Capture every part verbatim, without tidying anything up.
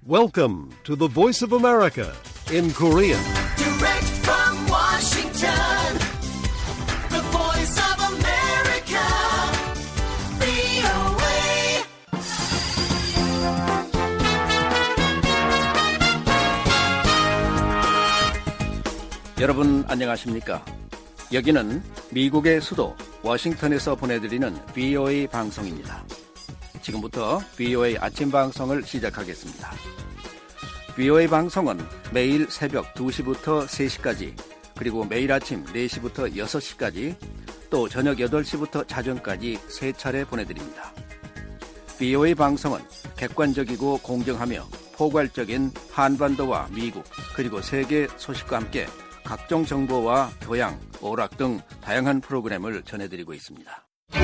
Welcome to the Voice of America in Korean. Direct from Washington, the Voice of America, 브이오에이. 여러분 안녕하십니까? 여기는 미국의 수도 워싱턴에서 보내드리는 브이오에이 방송입니다. 지금부터 브이오에이 아침 방송을 시작하겠습니다. 브이오에이 방송은 매일 새벽 두 시부터 세 시까지, 그리고 매일 아침 네 시부터 여섯 시까지, 또 저녁 여덟 시부터 자정까지 세 차례 보내드립니다. 브이오에이 방송은 객관적이고 공정하며 포괄적인 한반도와 미국, 그리고 세계 소식과 함께 각종 정보와 교양, 오락 등 다양한 프로그램을 전해드리고 있습니다.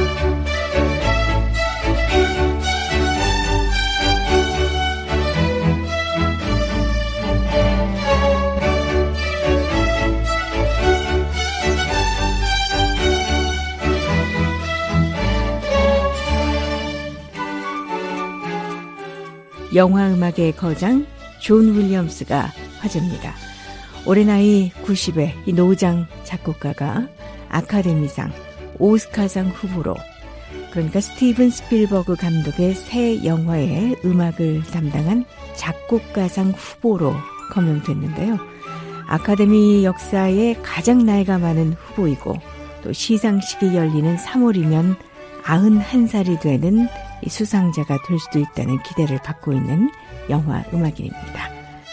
영화 음악의 거장 존 윌리엄스가 화제입니다. 올해 나이 구십의 이 노장 작곡가가 아카데미상, 오스카상 후보로, 그러니까 스티븐 스필버그 감독의 새 영화의 음악을 담당한 작곡가상 후보로 거명됐는데요. 아카데미 역사에 가장 나이가 많은 후보이고, 또 시상식이 열리는 삼월이면 아흔한 살이 되는 이 수상자가 될 수도 있다는 기대를 받고 있는 영화 음악인입니다.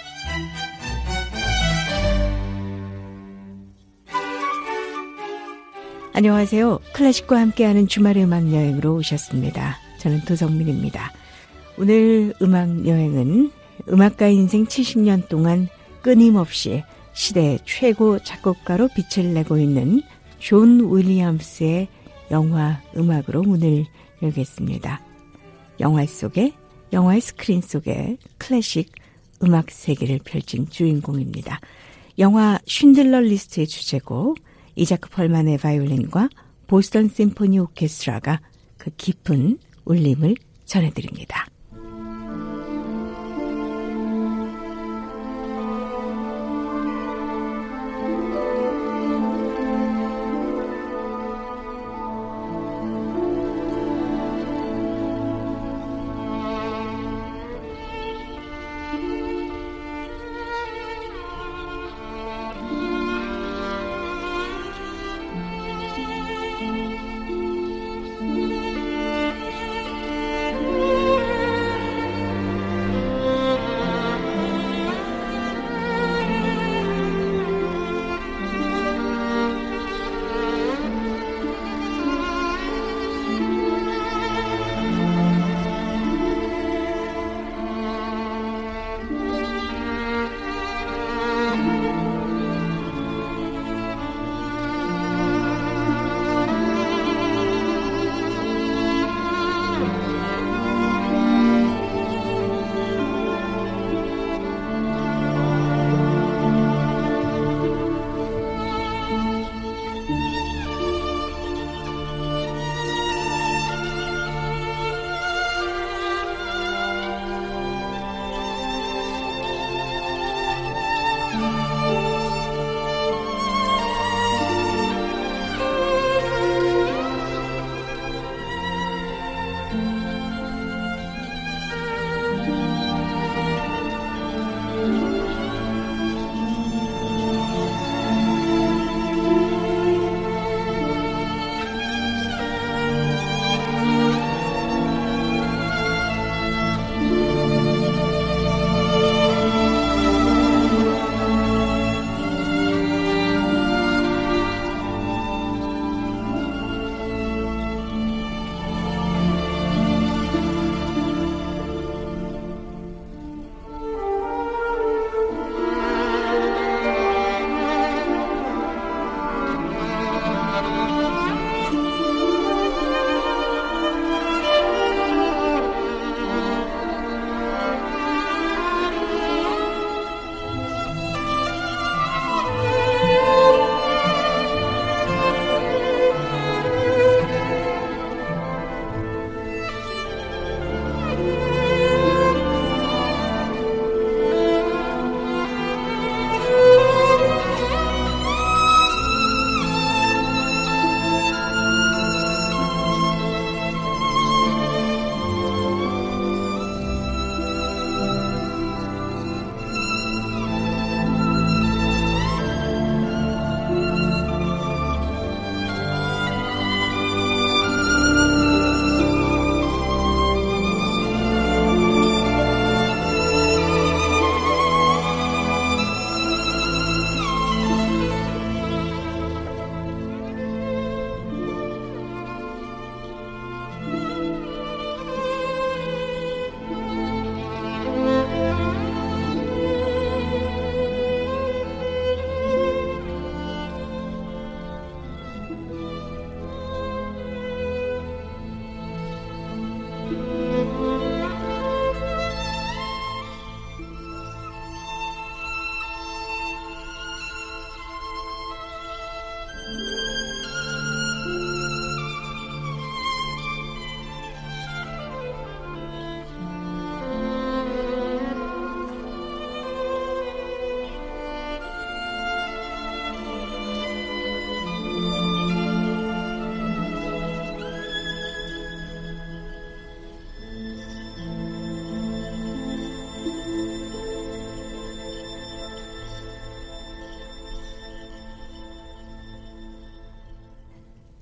안녕하세요. 클래식과 함께하는 주말의 음악 여행으로 오셨습니다. 저는 도성민입니다. 오늘 음악 여행은 음악가 인생 칠십 년 동안 끊임없이 시대 최고 작곡가로 빛을 내고 있는 존 윌리엄스의 영화 음악으로 문을 열겠습니다. 영화 속에, 영화의 스크린 속에 클래식 음악 세계를 펼친 주인공입니다. 영화 쉰들러 리스트의 주제곡, 이자크 펄만의 바이올린과 보스턴 심포니 오케스트라가 그 깊은 울림을 전해드립니다.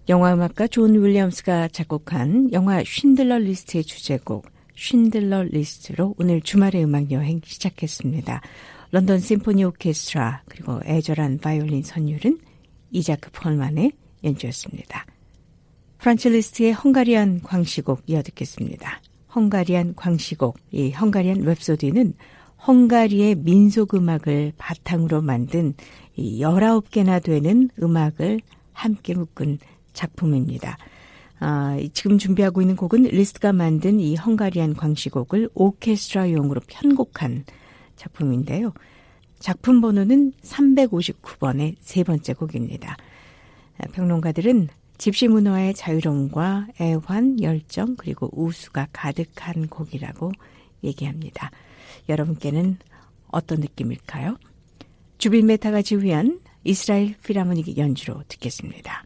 영화음악가 존 윌리엄스가 작곡한 영화 쉰들러 리스트의 주제곡 쉰들러 리스트로 오늘 주말의 음악여행 시작했습니다. 런던 심포니 오케스트라 그리고 애절한 바이올린 선율은 이자크 펄만의 연주였습니다. 프란츠 리스트의 헝가리안 광시곡 이어듣겠습니다. 헝가리안 광시곡, 이 헝가리안 랩소디는 헝가리의 민속음악을 바탕으로 만든 이 열아홉 개나 되는 음악을 함께 묶은 작품입니다. 아, 지금 준비하고 있는 곡은 리스트가 만든 이 헝가리안 광시곡을 오케스트라용으로 편곡한 작품인데요. 작품 번호는 삼백오십구 번의 세 번째 곡입니다. 평론가들은 집시 문화의 자유로움과 애환, 열정 그리고 우수가 가득한 곡이라고 얘기합니다. 여러분께는 어떤 느낌일까요? 주빌 메타가 지휘한 이스라엘 필하모닉 연주로 듣겠습니다.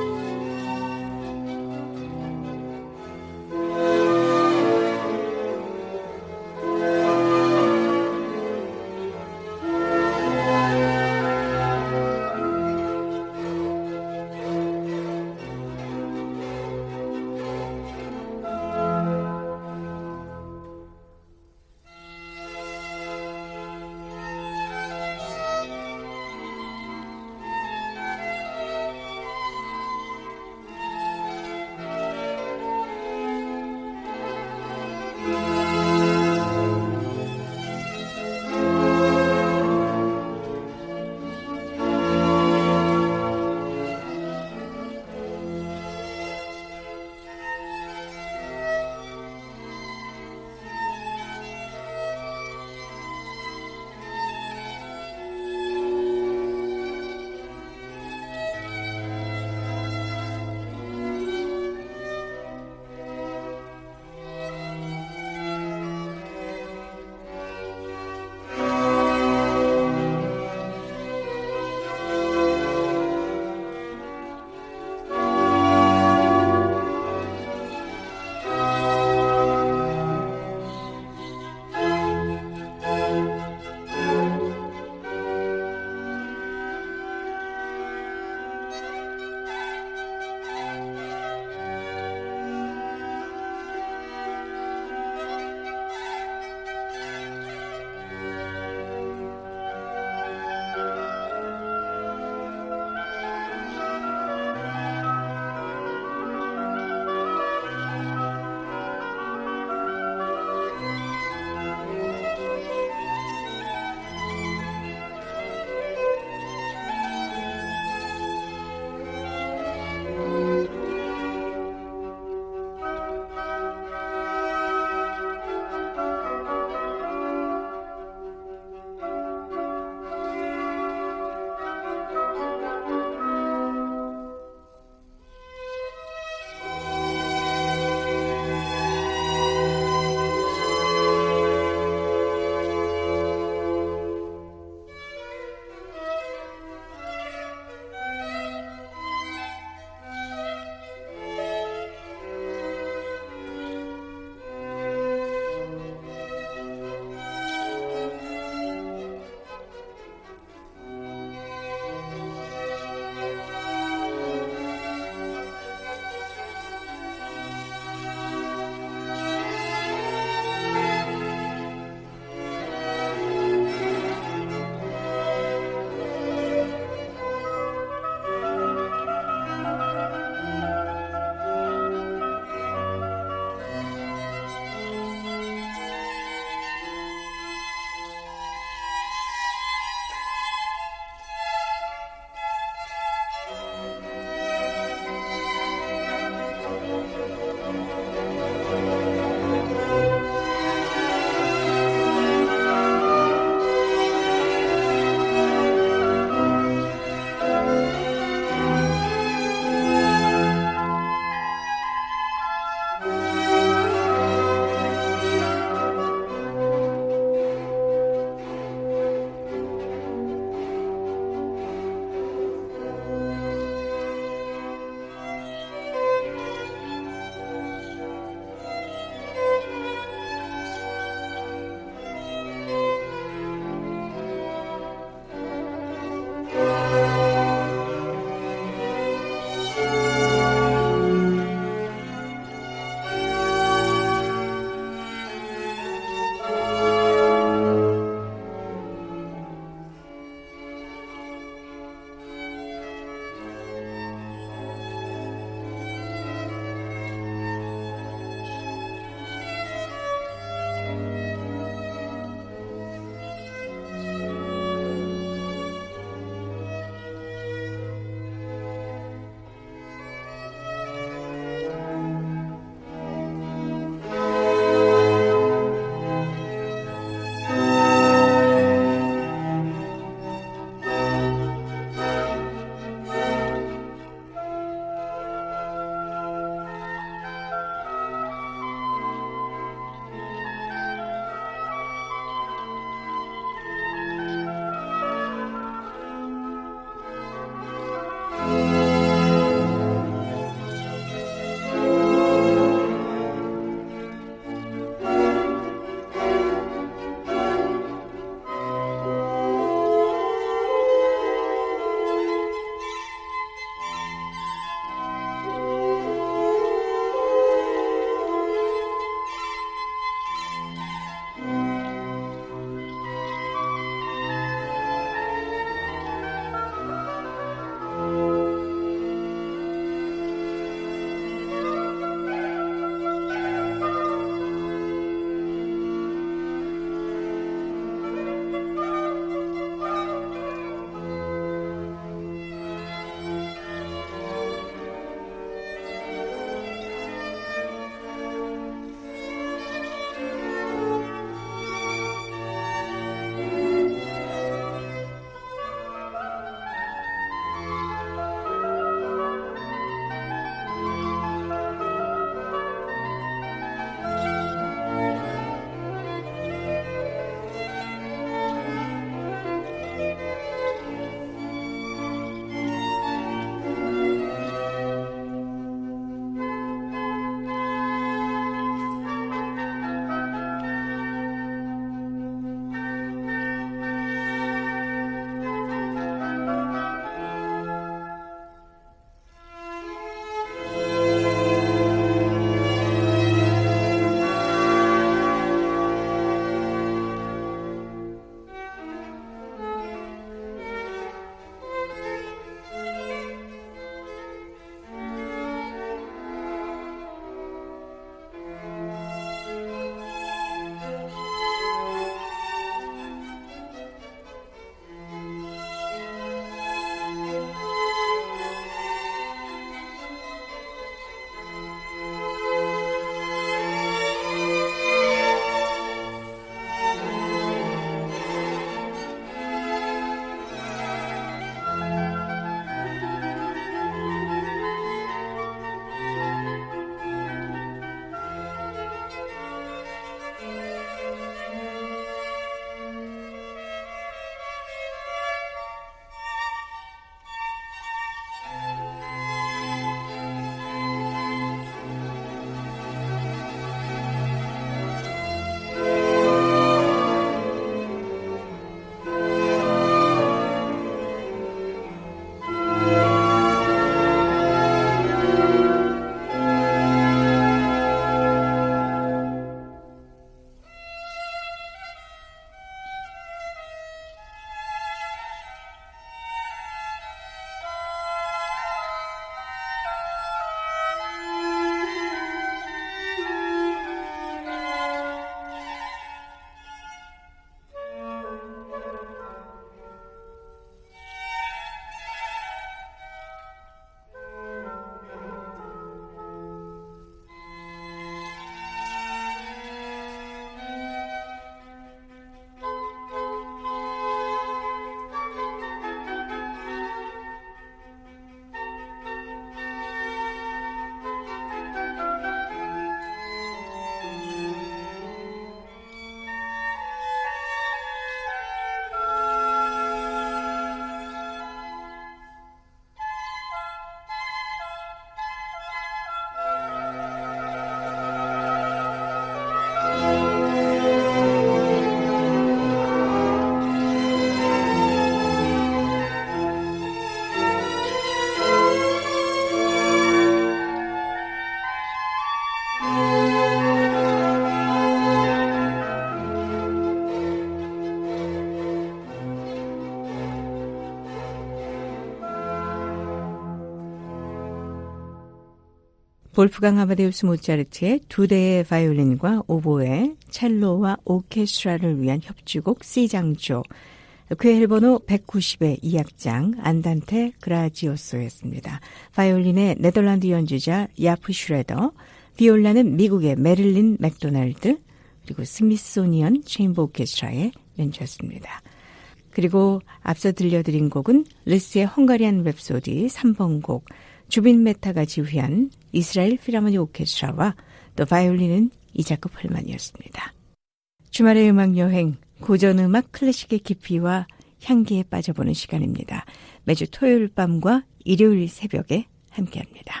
볼프강 아마데우스 모차르트의 두 대의 바이올린과 오보에, 첼로와 오케스트라를 위한 협주곡 C장조, 쾌헬번호 백구십의 이 악장 안단테 그라지오소였습니다. 바이올린의 네덜란드 연주자 야프 슈레더, 비올라는 미국의 메릴린 맥도날드, 그리고 스미소니언 체인버 오케스트라의 연주였습니다. 그리고 앞서 들려드린 곡은 리스의 헝가리안 랩소디 삼 번 곡, 주빈 메타가 지휘한 이스라엘 필하모니 오케스트라와 또 바이올린은 이자크 펄만이었습니다. 주말의 음악여행, 고전음악 클래식의 깊이와 향기에 빠져보는 시간입니다. 매주 토요일 밤과 일요일 새벽에 함께합니다.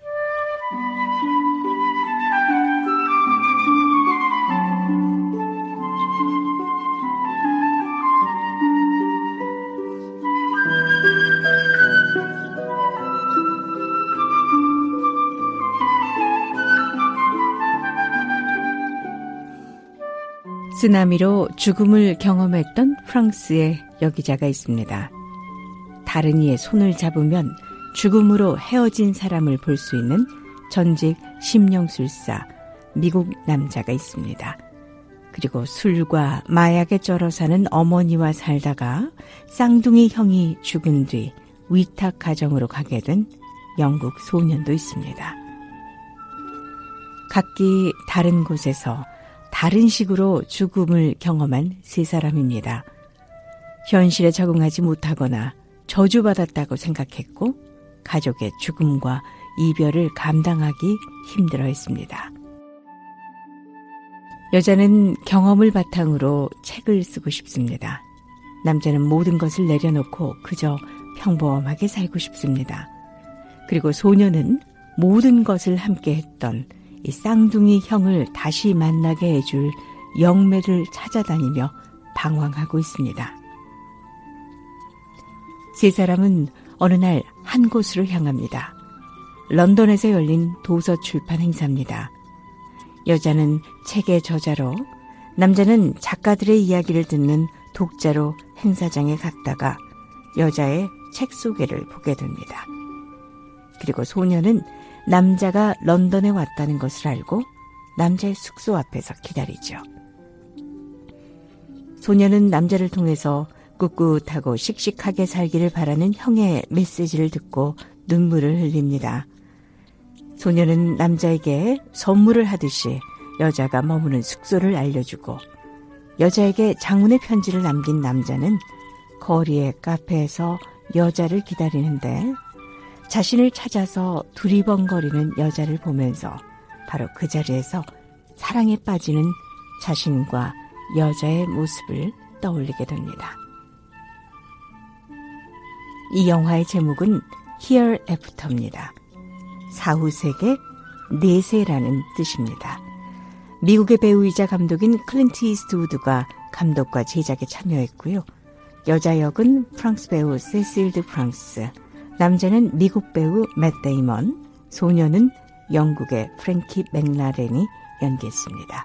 쓰나미로 죽음을 경험했던 프랑스에 여기자가 있습니다. 다른 이의 손을 잡으면 죽음으로 헤어진 사람을 볼 수 있는 전직 심령술사 미국 남자가 있습니다. 그리고 술과 마약에 쩔어 사는 어머니와 살다가 쌍둥이 형이 죽은 뒤 위탁 가정으로 가게 된 영국 소년도 있습니다. 각기 다른 곳에서 다른 식으로 죽음을 경험한 세 사람입니다. 현실에 적응하지 못하거나 저주받았다고 생각했고 가족의 죽음과 이별을 감당하기 힘들어했습니다. 여자는 경험을 바탕으로 책을 쓰고 싶습니다. 남자는 모든 것을 내려놓고 그저 평범하게 살고 싶습니다. 그리고 소녀는 모든 것을 함께 했던 이 쌍둥이 형을 다시 만나게 해줄 영매를 찾아다니며 방황하고 있습니다. 세 사람은 어느 날 한 곳으로 향합니다. 런던에서 열린 도서 출판 행사입니다. 여자는 책의 저자로, 남자는 작가들의 이야기를 듣는 독자로 행사장에 갔다가 여자의 책 소개를 보게 됩니다. 그리고 소녀는 남자가 런던에 왔다는 것을 알고 남자의 숙소 앞에서 기다리죠. 소녀는 남자를 통해서 꿋꿋하고 씩씩하게 살기를 바라는 형의 메시지를 듣고 눈물을 흘립니다. 소녀는 남자에게 선물을 하듯이 여자가 머무는 숙소를 알려주고 여자에게 장문의 편지를 남긴 남자는 거리의 카페에서 여자를 기다리는데 자신을 찾아서 두리번거리는 여자를 보면서 바로 그 자리에서 사랑에 빠지는 자신과 여자의 모습을 떠올리게 됩니다. 이 영화의 제목은 Here After입니다. 사후세계 내세라는 뜻입니다. 미국의 배우이자 감독인 클린트 이스트우드가 감독과 제작에 참여했고요. 여자 역은 프랑스 배우 세실 드 프랑스, 남자는 미국 배우 맷 데이먼, 소녀는 영국의 프랭키 맥라렌이 연기했습니다.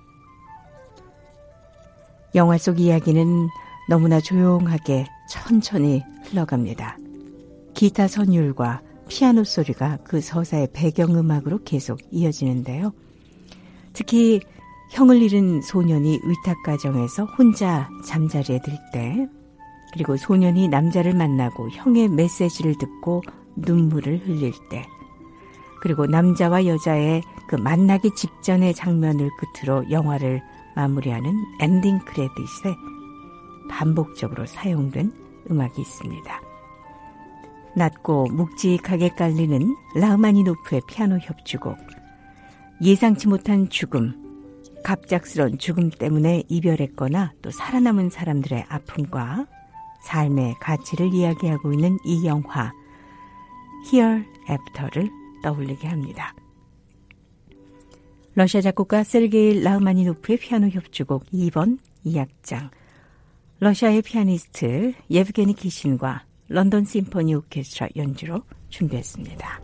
영화 속 이야기는 너무나 조용하게 천천히 흘러갑니다. 기타 선율과 피아노 소리가 그 서사의 배경음악으로 계속 이어지는데요. 특히 형을 잃은 소년이 위탁가정에서 혼자 잠자리에 들 때, 그리고 소년이 남자를 만나고 형의 메시지를 듣고 눈물을 흘릴 때, 그리고 남자와 여자의 그 만나기 직전의 장면을 끝으로 영화를 마무리하는 엔딩 크레딧에 반복적으로 사용된 음악이 있습니다. 낮고 묵직하게 깔리는 라흐마니노프의 피아노 협주곡, 예상치 못한 죽음, 갑작스런 죽음 때문에 이별했거나 또 살아남은 사람들의 아픔과 삶의 가치를 이야기하고 있는 이 영화 Here After를 떠올리게 합니다. 러시아 작곡가 세르게이 라흐마니노프의 피아노 협주곡 이 번 이 악장, 러시아의 피아니스트 예브게니 키신과 런던 심포니 오케스트라 연주로 준비했습니다.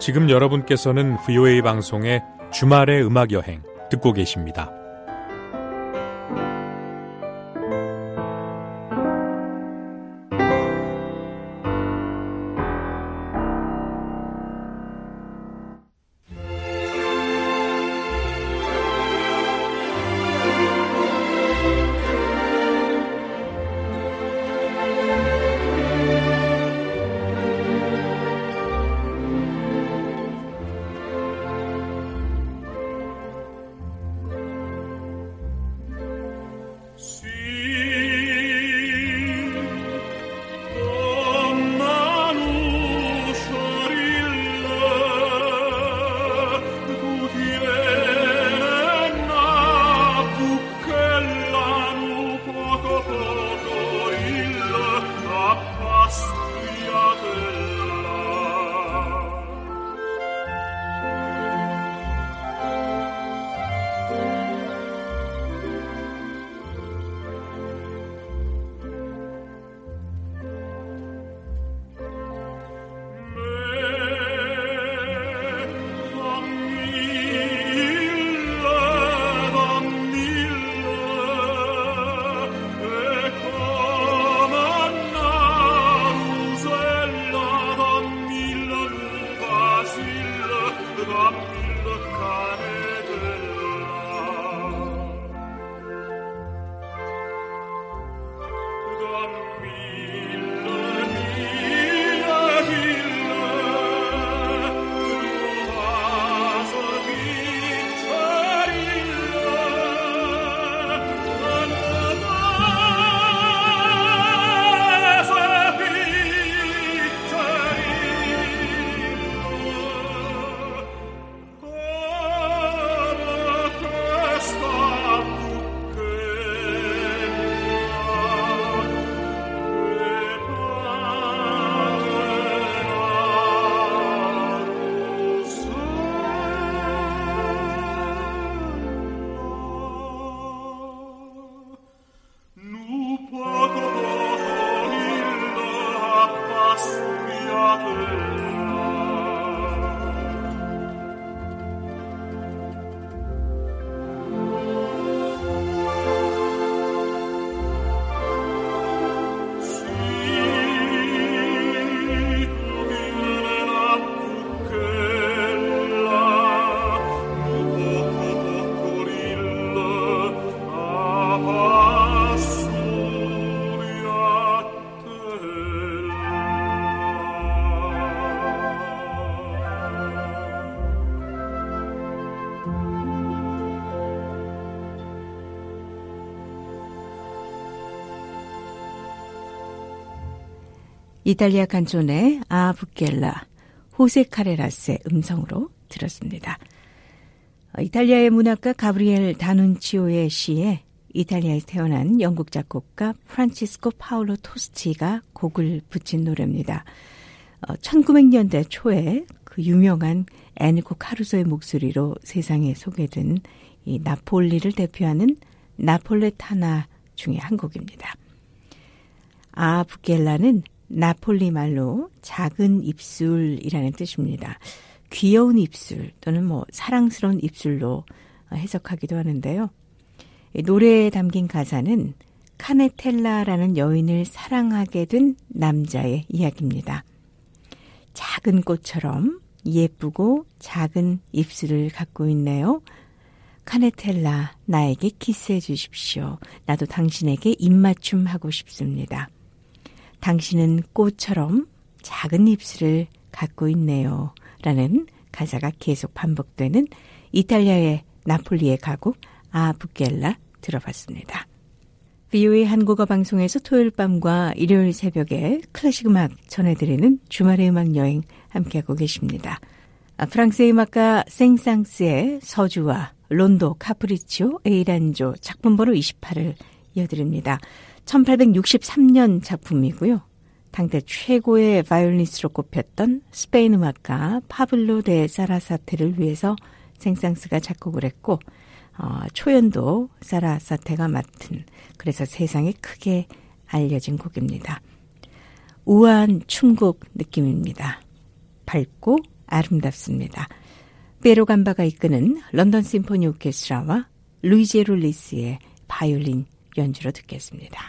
지금 여러분께서는 브이오에이 방송의 주말의 음악 여행 듣고 계십니다. 이탈리아 칸촌의 아 부켈라, 호세 카레라스의 음성으로 들었습니다. 이탈리아의 문학가 가브리엘 다눈치오의 시에 이탈리아에서 태어난 영국 작곡가 프란치스코 파울로 토스티가 곡을 붙인 노래입니다. 천구백 년대 초에 그 유명한 에니코 카루소의 목소리로 세상에 소개된 이 나폴리를 대표하는 나폴레타나 중에 한 곡입니다. 아 부켈라는 나폴리 말로 작은 입술이라는 뜻입니다. 귀여운 입술 또는 뭐 사랑스러운 입술로 해석하기도 하는데요. 노래에 담긴 가사는 카네텔라라는 여인을 사랑하게 된 남자의 이야기입니다. 작은 꽃처럼 예쁘고 작은 입술을 갖고 있네요. 카네텔라, 나에게 키스해 주십시오. 나도 당신에게 입맞춤 하고 싶습니다. 당신은 꽃처럼 작은 입술을 갖고 있네요. 라는 가사가 계속 반복되는 이탈리아의 나폴리의 가곡 아 부켈라 들어봤습니다. 브이오에이 한국어 방송에서 토요일 밤과 일요일 새벽에 클래식 음악 전해드리는 주말의 음악 여행 함께하고 계십니다. 프랑스의 음악가 생상스의 서주와 론도 카프리치오 에이란조 작품번호 이십팔을 이어드립니다. 천팔백육십삼 년 작품이고요. 당대 최고의 바이올리니스트로 꼽혔던 스페인 음악가 파블로 데 사라사테를 위해서 생상스가 작곡을 했고 어, 초연도 사라사테가 맡은, 그래서 세상에 크게 알려진 곡입니다. 우아한 춤곡 느낌입니다. 밝고 아름답습니다. 피에로 감바가 이끄는 런던 심포니 오케스트라와 루이지 룰리스의 바이올린 연주로 듣겠습니다.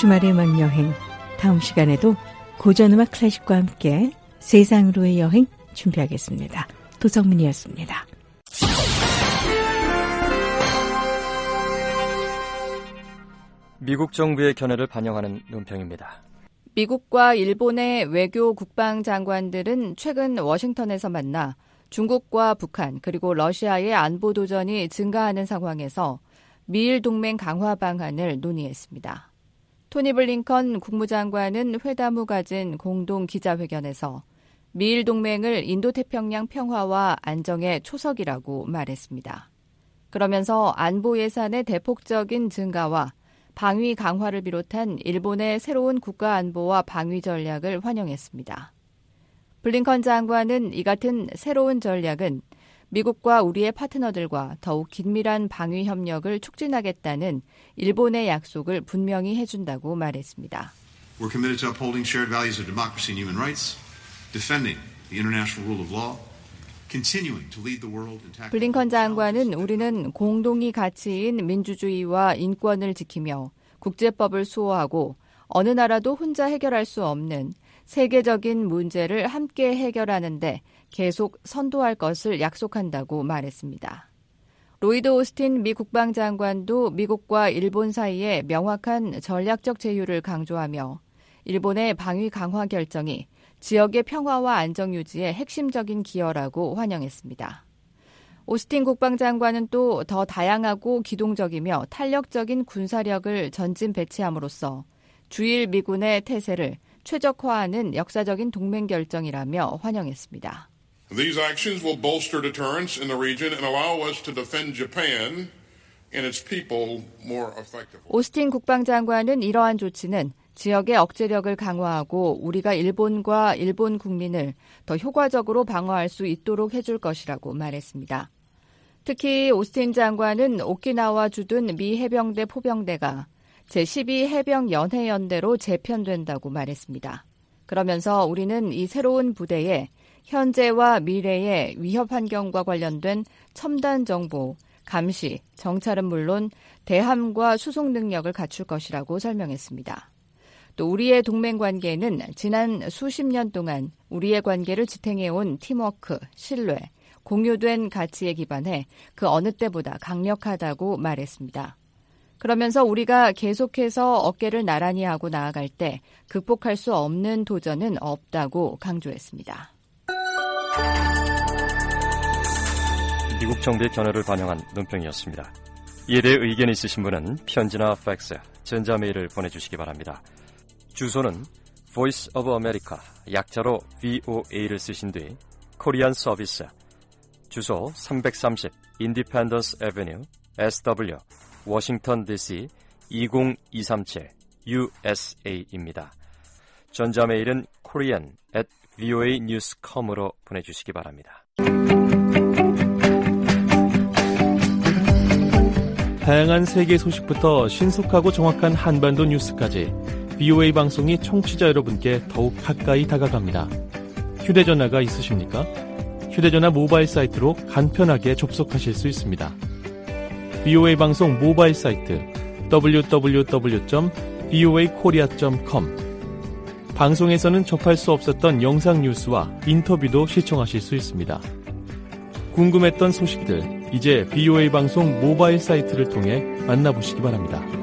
주말의 음악 여행. 다음 시간에도 고전 음악 클래식과 함께 세상으로의 여행 준비하겠습니다. 도성민이었습니다. 미국 정부의 견해를 반영하는 논평입니다. 미국과 일본의 외교 국방장관들은 최근 워싱턴에서 만나 중국과 북한 그리고 러시아의 안보 도전이 증가하는 상황에서 미일 동맹 강화 방안을 논의했습니다. 토니 블링컨 국무장관은 회담 후 가진 공동 기자회견에서 미일 동맹을 인도태평양 평화와 안정의 초석이라고 말했습니다. 그러면서 안보 예산의 대폭적인 증가와 방위 강화를 비롯한 일본의 새로운 국가 안보와 방위 전략을 환영했습니다. 블링컨 장관은 이 같은 새로운 전략은 미국과 우리의 파트너들과 더욱 긴밀한 방위 협력을 촉진하겠다는 일본의 약속을 분명히 해준다고 말했습니다. We're committed to upholding shared values of democracy and human rights, defending the international rule of law, continuing to lead the world in tackling. 블링컨 장관은 우리는 공동의 가치인 민주주의와 인권을 지키며 국제법을 수호하고 어느 나라도 혼자 해결할 수 없는 세계적인 문제를 함께 해결하는데 계속 선도할 것을 약속한다고 말했습니다. 로이드 오스틴 미 국방장관도 미국과 일본 사이에 명확한 전략적 제휴를 강조하며 일본의 방위 강화 결정이 지역의 평화와 안정 유지에 핵심적인 기여라고 환영했습니다. 오스틴 국방장관은 또 더 다양하고 기동적이며 탄력적인 군사력을 전진 배치함으로써 주일 미군의 태세를 최적화하는 역사적인 동맹 결정이라며 환영했습니다. These actions will bolster deterrence in the region and allow us to defend Japan and its people more effectively. 오스틴 국방장관은 이러한 조치는 지역의 억제력을 강화하고 우리가 일본과 일본 국민을 더 효과적으로 방어할 수 있도록 해줄 것이라고 말했습니다. 특히 오스틴 장관은 오키나와 주둔 미 해병대 포병대가 제십이 해병연해연대로 재편된다고 말했습니다. 그러면서 우리는 이 새로운 부대에 현재와 미래의 위협 환경과 관련된 첨단 정보, 감시, 정찰은 물론 대함과 수송 능력을 갖출 것이라고 설명했습니다. 또 우리의 동맹 관계는 지난 수십 년 동안 우리의 관계를 지탱해온 팀워크, 신뢰, 공유된 가치에 기반해 그 어느 때보다 강력하다고 말했습니다. 그러면서 우리가 계속해서 어깨를 나란히 하고 나아갈 때 극복할 수 없는 도전은 없다고 강조했습니다. 미국 정부의 견해를 반영한 논평이었습니다. 이에 대해 의견 있으신 분은 편지나 팩스, 전자메일을 보내주시기 바랍니다. 주소는 Voice of America, 약자로 브이오에이를 쓰신 뒤 코리안 서비스, 주소 삼백삼십 Independence Avenue, 에스더블유, 워싱턴 디씨 이공이삼칠 유에스에이입니다. 전자메일은 korean at voa news dot com으로 보내주시기 바랍니다. 다양한 세계 소식부터 신속하고 정확한 한반도 뉴스까지 브이오에이 방송이 청취자 여러분께 더욱 가까이 다가갑니다. 휴대전화가 있으십니까? 휴대전화 모바일 사이트로 간편하게 접속하실 수 있습니다. 브이오에이 방송 모바일 사이트 더블유 더블유 더블유 점 브이오에이 코리아 점 컴. 방송에서는 접할 수 없었던 영상 뉴스와 인터뷰도 시청하실 수 있습니다. 궁금했던 소식들, 이제 브이오에이 방송 모바일 사이트를 통해 만나보시기 바랍니다.